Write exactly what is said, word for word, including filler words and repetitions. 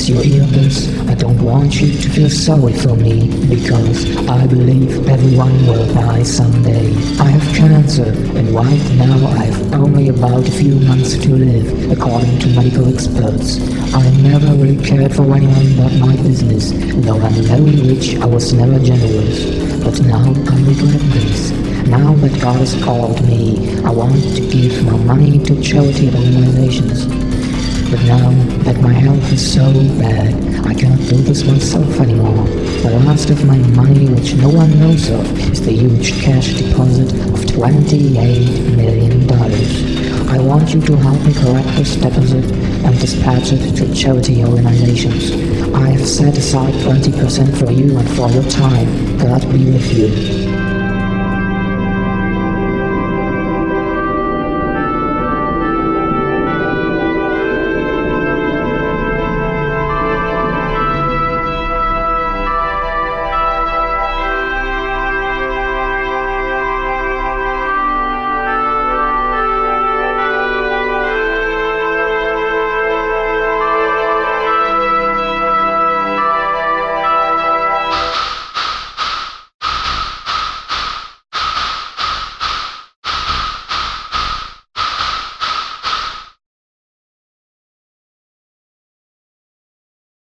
As you hear this, I don't want you to feel sorry for me, because I believe everyone will die someday. I have cancer, and right now I have only about a few months to live, according to medical experts. I never really cared for anyone but my business. Though I'm very rich, I was never generous. But now I regret this. Now that God has called me, I want to give my money to charity organizations. But now that my health is so bad, I cannot do this myself anymore. The last of my money, which no one knows of, is the huge cash deposit of twenty-eight million dollars. I want you to help me collect this deposit and dispatch it to charity organizations. I have set aside twenty percent for you and for your time. God be with you.